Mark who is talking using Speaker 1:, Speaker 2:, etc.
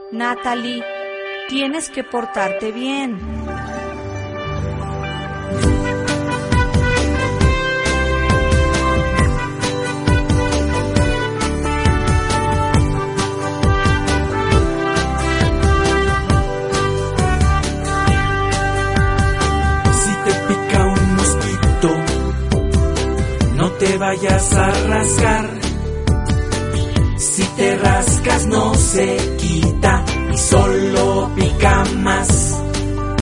Speaker 1: Natalie, tienes que portarte bien.
Speaker 2: Si te pica un mosquito, no te vayas a rascar. Si te rascas no se quita y solo pica más.